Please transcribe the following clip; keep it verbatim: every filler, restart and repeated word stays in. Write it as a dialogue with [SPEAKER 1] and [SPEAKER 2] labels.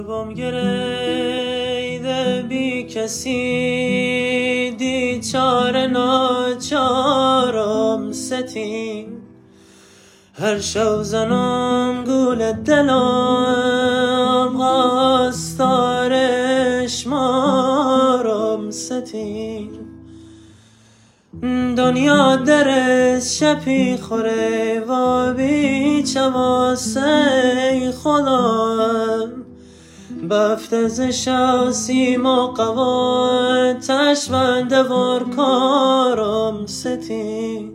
[SPEAKER 1] بام گریده بی کسی دی چار ناچارم ستین هر شو زنم گول دلم آستارش مارم ستین دنیا درس شپی خوره و بی چواسه خودم بفتز شاسی مقوان تشوند ور کارم ستین